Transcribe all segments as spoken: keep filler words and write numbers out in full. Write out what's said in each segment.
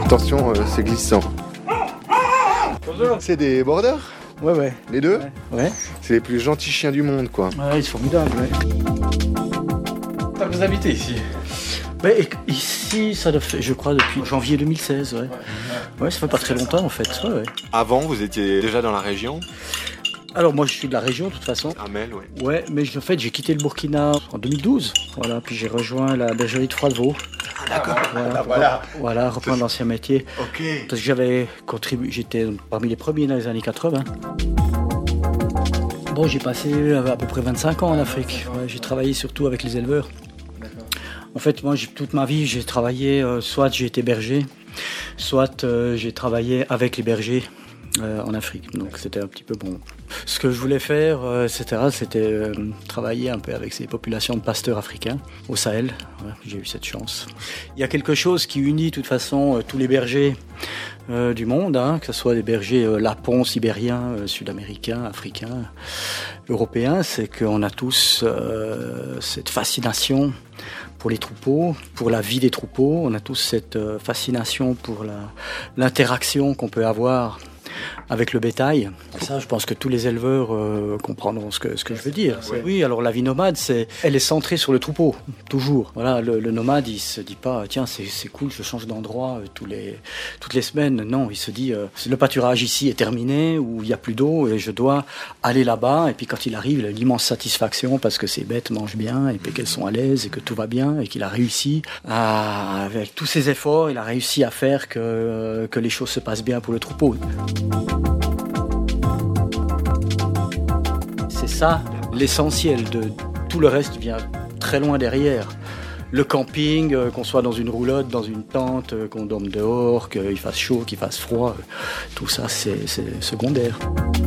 Attention, euh, c'est glissant. Bonjour. C'est des borders? Ouais, ouais. Les deux? Ouais. ouais. C'est les plus gentils chiens du monde, quoi. Ouais, c'est formidable, ouais. Vous habitez ici? Ouais, ici, ça doit faire, je crois, depuis janvier deux mille seize, ouais. Ouais, ouais ça fait pas très longtemps, en fait. Ouais, ouais. Avant, vous étiez déjà dans la région? Alors moi je suis de la région de toute façon. Amel, ouais. Ouais, mais en fait j'ai quitté le Burkina en deux mille douze. Voilà, puis j'ai rejoint la bergerie de Froidevaux. Ah d'accord. Voilà, Ah, voilà. Voilà, reprendre l'ancien métier. Ok. Parce que j'avais contribué, j'étais parmi les premiers dans les années quatre-vingts. Bon, j'ai passé à peu près vingt-cinq ans en Afrique. Ouais, j'ai travaillé surtout avec les éleveurs. En fait, moi, j'ai, toute ma vie, j'ai travaillé, euh, soit j'ai été berger, soit euh, j'ai travaillé avec les bergers. Euh, en Afrique, donc c'était un petit peu bon. Ce que je voulais faire, euh, et cetera, c'était euh, travailler un peu avec ces populations de pasteurs africains au Sahel. Ouais, j'ai eu cette chance. Il y a quelque chose qui unit de toute façon euh, tous les bergers euh, du monde, hein, que ce soit des bergers euh, lapons, sibériens, euh, sud-américains, africains, européens, c'est qu'on a tous euh, cette fascination pour les troupeaux, pour la vie des troupeaux. On a tous cette euh, fascination pour la, l'interaction qu'on peut avoir avec le bétail. Ça, je pense que tous les éleveurs euh, comprendront ce que, ce que je veux dire. C'est, oui, alors la vie nomade, c'est, elle est centrée sur le troupeau, toujours. Voilà, le, le nomade, il se dit pas, tiens, c'est, c'est cool, je change d'endroit euh, tous les, toutes les semaines. Non, il se dit, euh, le pâturage ici est terminé, ou il n'y a plus d'eau, et je dois aller là-bas. Et puis quand il arrive, il a l'immense satisfaction parce que ses bêtes mangent bien, et puis qu'elles sont à l'aise, et que tout va bien, et qu'il a réussi, à, avec tous ses efforts, il a réussi à faire que, que les choses se passent bien pour le troupeau. C'est ça l'essentiel, de tout le reste vient très loin derrière. Le camping, euh, qu'on soit dans une roulotte, dans une tente, euh, qu'on dorme dehors, qu'il fasse chaud, qu'il fasse froid, euh, tout ça c'est, c'est secondaire.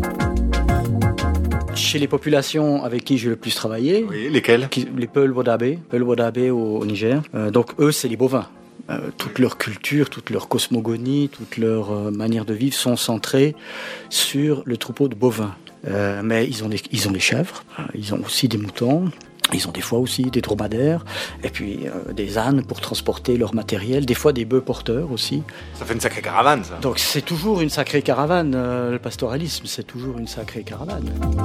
Chez les populations avec qui j'ai le plus travaillé, oui, lesquelles? qui, les Peul Wadabé, Peul Wadabé au, au Niger, euh, donc eux c'est les bovins. Euh, toute leur culture, toute leur cosmogonie, toute leur euh, manière de vivre sont centrées sur le troupeau de bovins. Euh, mais ils ont des, ils ont des chèvres, ils ont aussi des moutons, ils ont des fois aussi des dromadaires, et puis euh, des ânes pour transporter leur matériel, des fois des bœufs porteurs aussi. Ça fait une sacrée caravane, ça. Donc c'est toujours une sacrée caravane, euh, le pastoralisme, c'est toujours une sacrée caravane.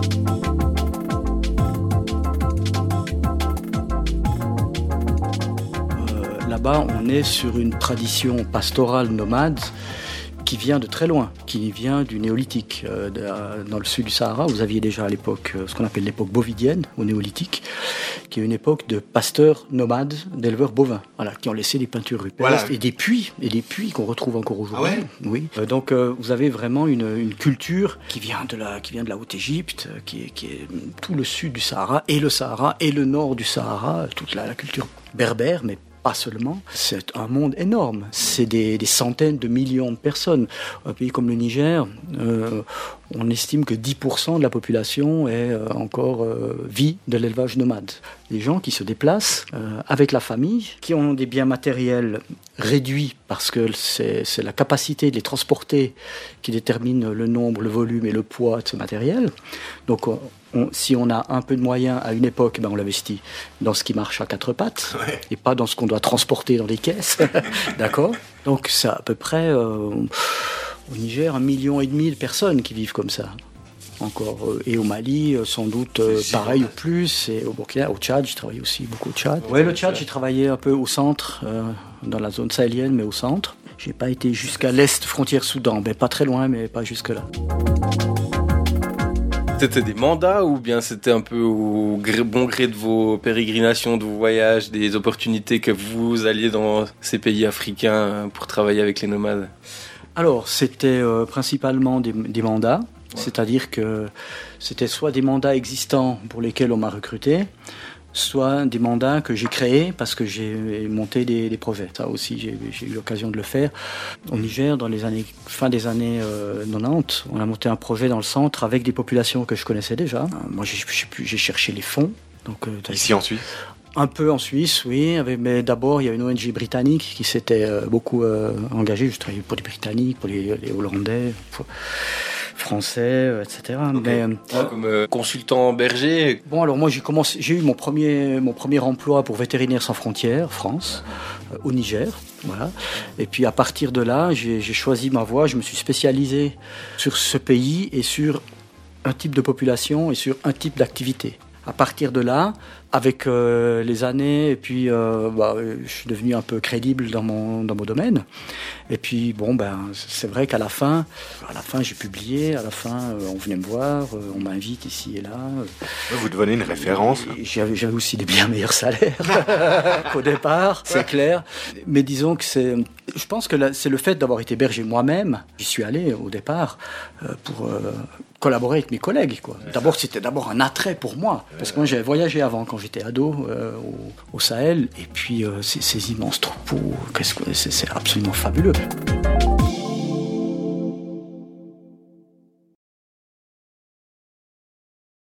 Euh, là-bas, on est sur une tradition pastorale nomade qui vient de très loin, qui vient du néolithique. Euh, de, euh, dans le sud du Sahara, vous aviez déjà à l'époque euh, ce qu'on appelle l'époque bovidienne, au néolithique, qui est une époque de pasteurs nomades, d'éleveurs bovins, voilà, qui ont laissé des peintures rupestres, voilà. et des puits, et des puits qu'on retrouve encore aujourd'hui. Ah ouais oui. Euh, donc euh, vous avez vraiment une, une culture qui vient de la, qui vient de la Haute-Égypte, qui est, qui est tout le sud du Sahara, et le Sahara, et le nord du Sahara, toute la, la culture berbère, mais pas seulement, c'est un monde énorme. C'est des, des centaines de millions de personnes. Un pays comme le Niger, euh, on estime que dix pour cent de la population est euh, encore euh, vit de l'élevage nomade. Des gens qui se déplacent euh, avec la famille, qui ont des biens matériels réduits parce que c'est, c'est la capacité de les transporter qui détermine le nombre, le volume et le poids de ce matériel. Donc on, On, si on a un peu de moyens à une époque, ben on l'investit dans ce qui marche à quatre pattes, ouais. et pas dans ce qu'on doit transporter dans des caisses. D'accord ? Donc c'est à peu près, euh, au Niger, un million et demi de personnes qui vivent comme ça. Encore. Euh, et au Mali, euh, sans doute euh, pareil ou plus. Et au Burkina, au Tchad, j'ai travaillé aussi beaucoup au Tchad. Oui, le Tchad, j'ai travaillé un peu au centre, euh, dans la zone sahélienne, mais au centre. J'ai pas été jusqu'à l'est, frontière Soudan. Ben, pas très loin, mais pas jusque-là. C'était des mandats ou bien c'était un peu au gré, bon gré de vos pérégrinations, de vos voyages, des opportunités que vous alliez dans ces pays africains pour travailler avec les nomades? Alors, c'était euh, principalement des, des mandats, ouais. C'est-à-dire que c'était soit des mandats existants pour lesquels on m'a recruté, soit des mandats que j'ai créés parce que j'ai monté des, des projets. Ça aussi, j'ai, j'ai eu l'occasion de le faire. Au Niger, dans les années, fin des années euh, quatre-vingt-dix, on a monté un projet dans le centre avec des populations que je connaissais déjà. Euh, moi, j'ai, j'ai, j'ai cherché les fonds. Donc, euh, Ici en Suisse? Un peu en Suisse, oui. Avec, mais d'abord, il y a une O N G britannique qui s'était euh, beaucoup euh, engagée. Je travaillais pour les Britanniques, pour les, les Hollandais. Pour... français, euh, et cetera. Okay. Mais, euh, ah, comme euh, consultant berger. Bon, alors moi j'ai commencé, j'ai eu mon premier, mon premier emploi pour Vétérinaires sans frontières, France, euh, au Niger, voilà. Et puis à partir de là, j'ai, j'ai choisi ma voie, je me suis spécialisé sur ce pays et sur un type de population et sur un type d'activité. À partir de là, avec euh, les années, et puis euh, bah, je suis devenu un peu crédible dans mon dans mon domaine. Et puis bon, ben c'est vrai qu'à la fin, à la fin j'ai publié. À la fin, euh, on venait me voir, euh, on m'invite ici et là. Vous devenez une référence. J'avais, j'avais aussi des bien meilleurs salaires qu'au départ, c'est clair. Mais disons que c'est, je pense que là, c'est le fait d'avoir été berger moi-même. J'y suis allé au départ euh, pour euh, collaborer avec mes collègues, quoi. D'abord, c'était d'abord un attrait pour moi, parce que moi j'avais voyagé avant quand j'étais ado euh, au, au Sahel, et puis euh, ces, ces immenses troupeaux, qu'est-ce que c'est, c'est absolument fabuleux.